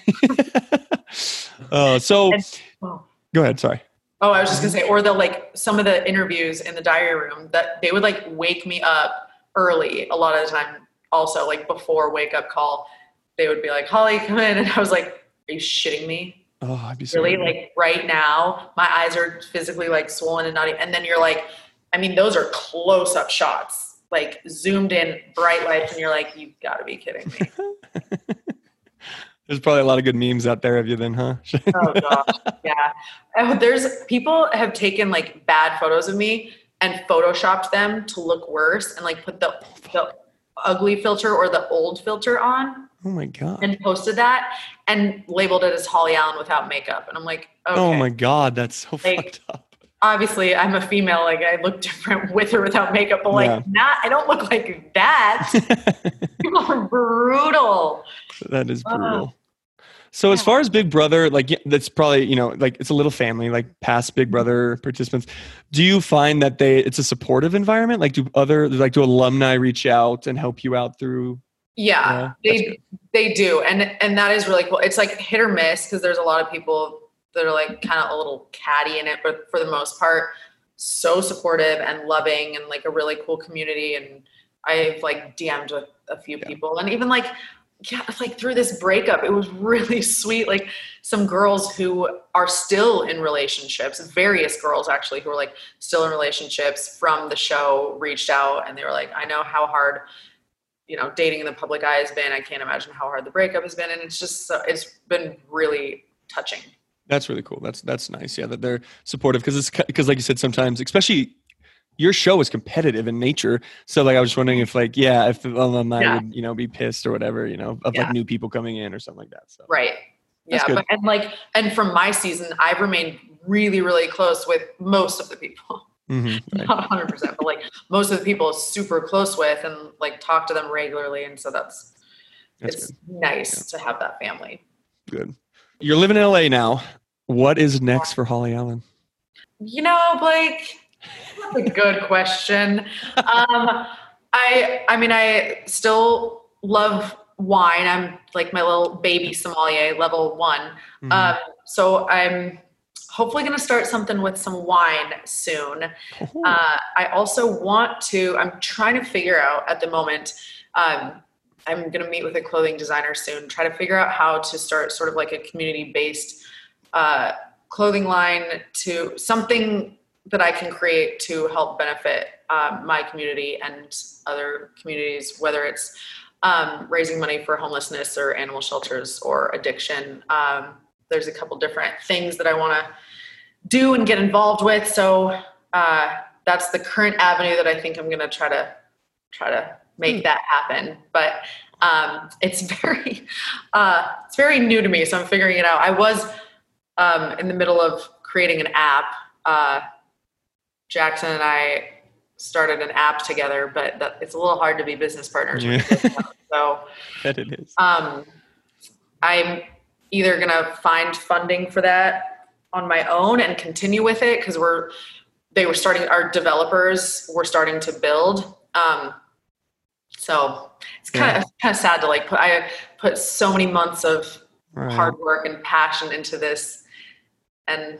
uh, so and, oh. Go ahead. Sorry. Oh, I was just gonna say, or they'll like some of the interviews in the diary room that they would like wake me up early a lot of the time. Also, like before wake up call, they would be like, "Holly, come in," and I was like, "Are you shitting me? Oh, I'd be so really weird. Like right now, my eyes are physically like swollen and naughty." And then you're like, I mean, those are close up shots, like zoomed in, bright lights, and you're like, "You've got to be kidding me." There's probably a lot of good memes out there of you then, huh? Oh gosh, yeah. Oh, there's people have taken like bad photos of me and photoshopped them to look worse and like put the, the ugly filter or the old filter on. Oh my God. And posted that and labeled it as Holly Allen without makeup. And I'm like, okay. Oh my God, that's so like, fucked up. Obviously I'm a female, like I look different with or without makeup, but like yeah. not, I don't look like that. People are brutal. That is brutal. Uh, So yeah. as far as Big Brother, like that's probably, you know, like it's a little family, like past Big Brother participants. Do you find that they, it's a supportive environment? Like do other, like do alumni reach out and help you out through? Yeah, uh, they, they do. And, and that is really cool. It's like hit or miss because there's a lot of people that are like kind of a little catty in it, but for the most part, so supportive and loving and like a really cool community. And I've like D M'd with a few yeah. people and even like, yeah, like through this breakup, it was really sweet. Like some girls who are still in relationships, various girls actually who are like still in relationships from the show reached out and they were like, I know how hard, you know, dating in the public eye has been. I can't imagine how hard the breakup has been. And it's just, so, it's been really touching. That's really cool. That's, that's nice. Yeah. That they're supportive. Cause it's, cause like you said, sometimes, especially your show is competitive in nature. So like, I was just wondering if like, yeah, if the alumni yeah. would, you know, be pissed or whatever, you know, of yeah. like new people coming in or something like that. So right. Yeah. But, and like, and from my season, I've remained really, really close with most of the people, mm-hmm, right. not one hundred percent, but like most of the people super close with and like talk to them regularly. And so that's, that's it's good. Nice yeah. to have that family. Good. You're living in L A now. What is next for Holly Allen? You know, Blake, that's a good question. Um, I, I mean, I still love wine. I'm like my little baby sommelier, level one. Mm-hmm. Um, so I'm hopefully going to start something with some wine soon. Oh. Uh, I also want to, I'm trying to figure out at the moment, um, I'm going to meet with a clothing designer soon, try to figure out how to start sort of like a community-based uh, clothing line to something that I can create to help benefit um, my community and other communities, whether it's um, raising money for homelessness or animal shelters or addiction. Um, there's a couple different things that I want to do and get involved with. So uh, that's the current avenue that I think I'm going to try to try to make mm. that happen. But um, it's very, uh, it's very new to me. So I'm figuring it out. I was um, in the middle of creating an app. Uh, Jackson and I started an app together, but that, it's a little hard to be business partners. Yeah. So that it is. Um, I'm either going to find funding for that on my own and continue with it, because we're, they were starting, our developers were starting to build. Um, so it's kind of, yeah. kind of sad to like put, I put so many months of right. hard work and passion into this. And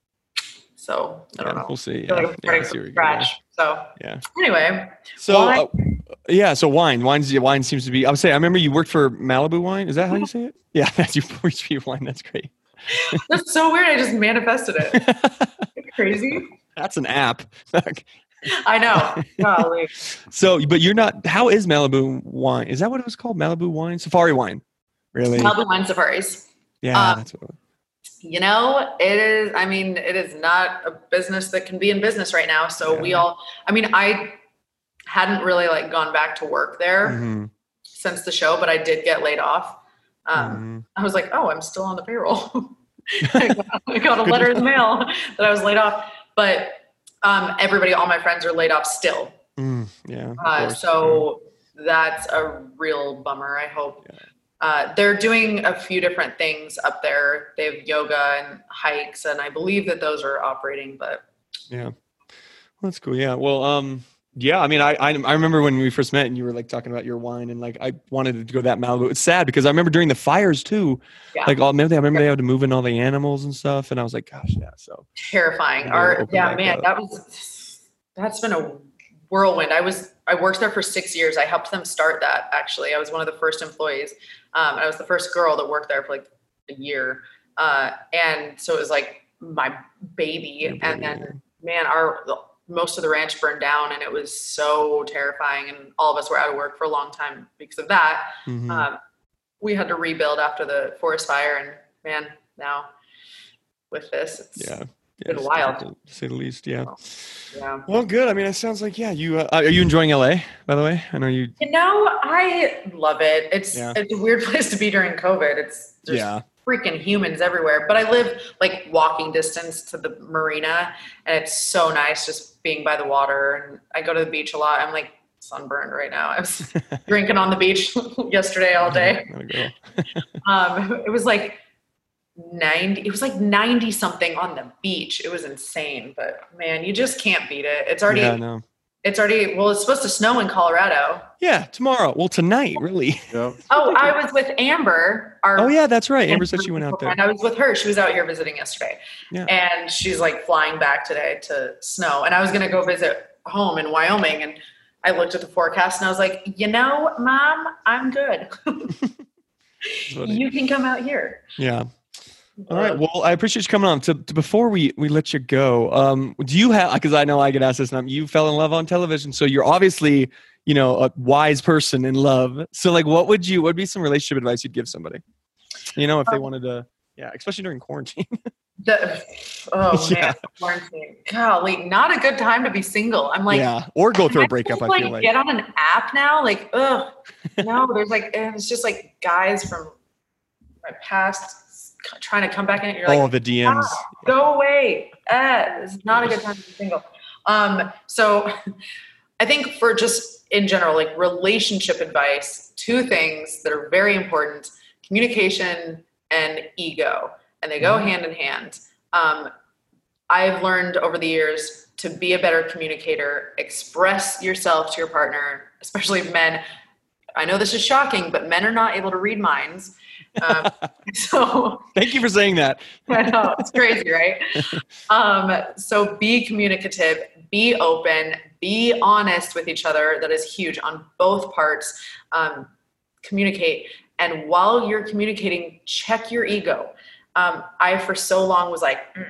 so I don't yeah, know. We'll see. I feel Yeah. like I'm starting yeah, from scratch. So yeah. Anyway. So uh, yeah. So wine, wines, wine seems to be, I would say, I remember you worked for Malibu Wine. Is that how you say it? Yeah. That's you worked for your wine. That's great. That's so weird. I just manifested it. Crazy. That's an app. I know. Golly. So, but you're not, how is Malibu Wine? Is that what it was called? Malibu Wine? Safari Wine. Really? Malibu Wine Safaris. Yeah. Um, that's what it was. You know, it is, I mean, it is not a business that can be in business right now. So yeah. we all, I mean, I hadn't really like gone back to work there mm-hmm. since the show, but I did get laid off. Um, mm-hmm. I was like, oh, I'm still on the payroll. I, got, I got a letter in the mail that I was laid off, but um, everybody, all my friends are laid off still. Mm, yeah. Uh, so yeah. that's a real bummer. I hope. Yeah. Uh, they're doing a few different things up there. They have yoga and hikes, and I believe that those are operating, but yeah, well, that's cool. Yeah. Well, um, yeah, I mean, I, I, I remember when we first met and you were like talking about your wine, and like, I wanted to go to that Malibu. It's sad because I remember during the fires too, yeah. like all, maybe I remember they had to move in all the animals and stuff. And I was like, gosh, yeah. So terrifying. Our, yeah, man, up. that was, that's been a whirlwind. I was, I worked there for six years. I helped them start that. Actually, I was one of the first employees. Um, I was the first girl that worked there for like a year. Uh, and so it was like my baby. baby and then yeah. man, our, most of the ranch burned down, and it was so terrifying. And all of us were out of work for a long time because of that. Mm-hmm. Um, we had to rebuild after the forest fire, and man, now with this, it's yeah. been yeah, wild to say the least. Yeah. Yeah. Well, good. I mean, it sounds like, yeah, you, uh, are you enjoying L A, by the way? I know you, you know, I love it. It's, yeah. it's a weird place to be during COVID. It's just yeah. freaking humans everywhere, but I live like walking distance to the marina, and it's so nice just being by the water. And I go to the beach a lot. I'm like sunburned right now. I was drinking on the beach yesterday all day. um, it was like ninety, it was like ninety something on the beach. It was insane, but man, you just can't beat it. It's already, yeah, no. it's already, well, it's supposed to snow in Colorado. Yeah. Tomorrow. Well, tonight, really. Yeah. Oh, I was with Amber. Our oh yeah, that's right. Amber said she went out there. And I was with her. She was out here visiting yesterday. Yeah. And she's like flying back today to snow. And I was going to go visit home in Wyoming. And I looked at the forecast and I was like, you know, Mom, I'm good. You can come out here. Yeah. All right. Well, I appreciate you coming on. To, to before we, we let you go, um, do you have, because I know I get asked this, and you fell in love on television, so you're obviously, you know, a wise person in love. So like, what would you, what would be some relationship advice you'd give somebody? You know, if they wanted to, yeah, especially during quarantine. The, oh yeah. man, quarantine. Golly, not a good time to be single. I'm like, yeah, or go through a breakup. I like, feel like get on an app now. Like, ugh, no, there's like, it's just like guys from my past trying to come back in. You're like, oh, the D Ms. Ah, go away. Uh, it's not a good time to be single. Um, so I think for just in general, like relationship advice, two things that are very important: communication and ego. And they go hand in hand. Um, I've learned over the years to be a better communicator, express yourself to your partner, especially men. I know this is shocking, but men are not able to read minds. Um, so thank you for saying that. I know, it's crazy, right? Um, so be communicative, be open, be honest with each other. That is huge on both parts. Um, communicate. And while you're communicating, check your ego. Um, I, for so long was like, mm,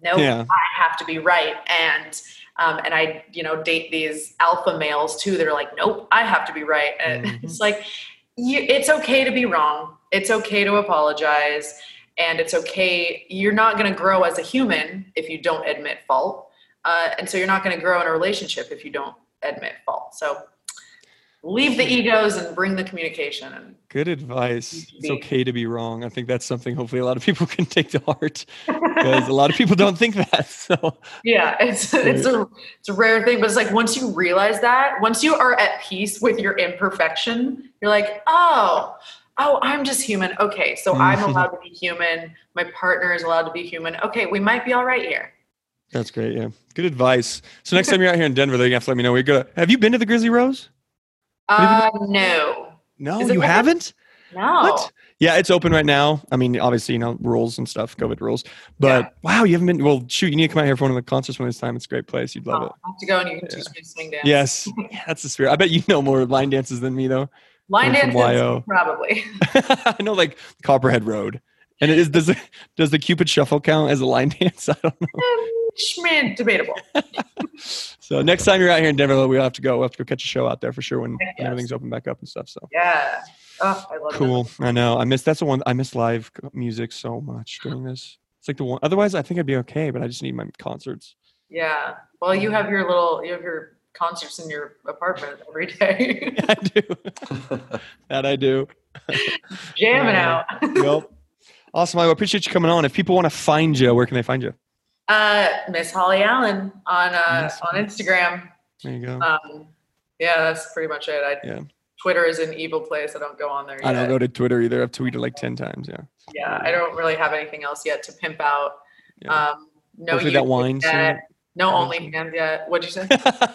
Nope, Yeah. I have to be right. And um, and I, you know, date these alpha males too. They're like, nope, I have to be right. And Mhm. it's like, you, it's okay to be wrong. It's okay to apologize. And it's okay. You're not going to grow as a human if you don't admit fault. Uh, and so you're not going to grow in a relationship if you don't admit fault. So leave the egos and bring the communication. And Good advice. It's okay to be wrong. I think that's something hopefully a lot of people can take to heart, because a lot of people don't think that. So yeah, it's it's a it's a rare thing, but it's like once you realize that, once you are at peace with your imperfection, you're like, oh, oh, I'm just human. Okay, so I'm allowed to be human. My partner is allowed to be human. Okay, we might be all right here. that's great. Yeah, good advice. So next time you're out here in Denver, then you have to let me know. We go. Have you been to the Grizzly Rose? Uh, no. No, Is it you open? haven't. No. What? Yeah, it's open right now. I mean, obviously, you know, rules and stuff, COVID rules. But Yeah. wow, you haven't been. Well, shoot, you need to come out here for one of the concerts one of this time. It's a great place. You'd love Oh, it. I have to go and you can teach me to swing dance. Yes, yeah, that's the spirit. I bet you know more line dances than me, though. Line Coming from dance, Y O. probably. I know, like Copperhead Road, and it is. Does the does the Cupid Shuffle count as a line dance? I don't know. Schmid, debatable. So next time you're out here in Denver, we'll have to go. We'll have to go catch a show out there for sure when, when Yes. everything's open back up and stuff. So Yeah. Oh, I love it. cool. I know. I miss that's the one. I miss live music so much during this. It's like the one. Otherwise, I think I'd be okay, but I just need my concerts. Yeah. Well, you have your little, you have your concerts in your apartment every day. I do. That I do. Jamming Uh, out. Yep. Awesome. I appreciate you coming on. If people want to find you, where can they find you? Uh, Miss Holly Allen on uh, Miss on Instagram. There you go. Um, yeah, that's pretty much it. I, Yeah. Twitter is an evil place. I don't go on there yet. I don't go to Twitter either. I've tweeted like ten times. Yeah. Yeah, I don't really have anything else yet to pimp out. Yeah. Um, no, Hopefully that YouTube wine yet. No soon. OnlyFans yet. What'd you say?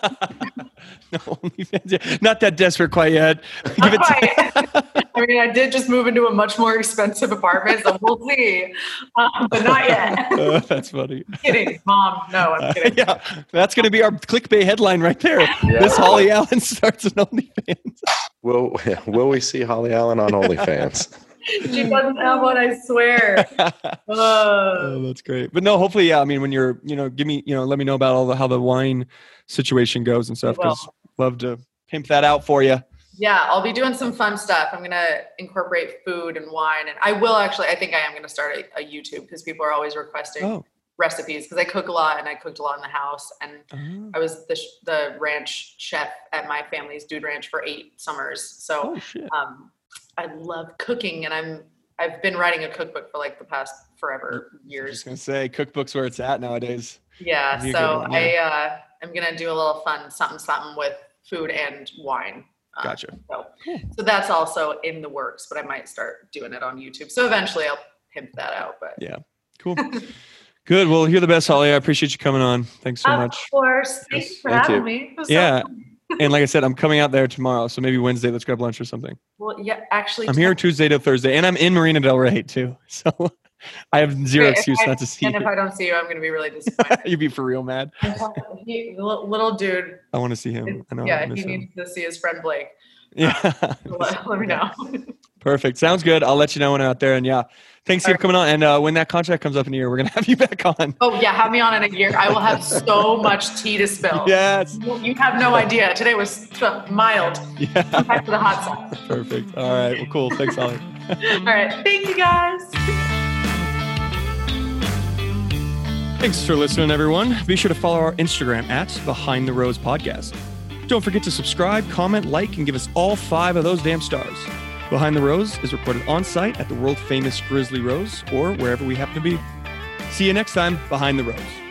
No OnlyFans yet. Not that desperate quite yet. Give Not it time. quite. I mean, I did just move into a much more expensive apartment, so we'll see. Um, but not yet. Uh, that's funny. Kidding, Mom. No, I'm Uh, kidding. yeah, that's going to be our clickbait headline right there. Miss Holly Allen starts an OnlyFans. Will Will we see Holly Allen on OnlyFans? She doesn't have one, I swear. Uh, Oh, that's great. But no, hopefully, yeah. I mean, when you're, you know, give me, you know, let me know about all the how the wine situation goes and stuff, because love to pimp that out for you. yeah, I'll be doing some fun stuff. I'm going to incorporate food and wine. And I will actually, I think I am going to start a, a YouTube because people are always requesting Oh. recipes because I cook a lot and I cooked a lot in the house. And Oh, I was the, sh- the ranch chef at my family's dude ranch for eight summers. So oh shit. um, I love cooking, and I'm I've been writing a cookbook for like the past forever I was years. just gonna say, cookbooks where it's at nowadays. Yeah, That'd be a good so one, I yeah. uh, I'm gonna do a little fun something something with food and wine. Um, Gotcha. So, Cool. so that's also in the works, but I might start doing it on YouTube. So eventually I'll pimp that out. But Yeah. Cool. Good. Well, you're the best, Holly. I appreciate you coming on. Thanks so of much. course, thank Yes, you for thank having you. me. It was so Yeah. fun. And like I said, I'm coming out there tomorrow, so maybe Wednesday. Let's grab lunch or something. Well, yeah, actually, I'm here Tuesday to Thursday, and I'm in Marina Del Rey too. So I have zero Great. If excuse I- not to see And if you. I don't see you, I'm gonna be really disappointed. You'd be for real mad. He- little, little dude. I want to see him. I know. I Yeah, miss he him. needs to see his friend Blake. Yeah. Let, let me know. Perfect. Sounds good. I'll let you know when I'm out there. And yeah, thanks for coming on. And uh, when that contract comes up in a year, we're gonna have you back on. Oh yeah, have me on in a year. I will have so much tea to spill. Yes. You have no idea. Today was uh, mild. Yeah. Back to the hot side. Perfect. All right. Well, cool. Thanks, Holly. All right. Thank you guys. Thanks for listening, everyone. Be sure to follow our Instagram at Behind the Rose Podcast. Don't forget to subscribe, comment, like, and give us all five of those damn stars. Behind the Rose is recorded on site at the world famous Grizzly Rose or wherever we happen to be. See you next time, Behind the Rose.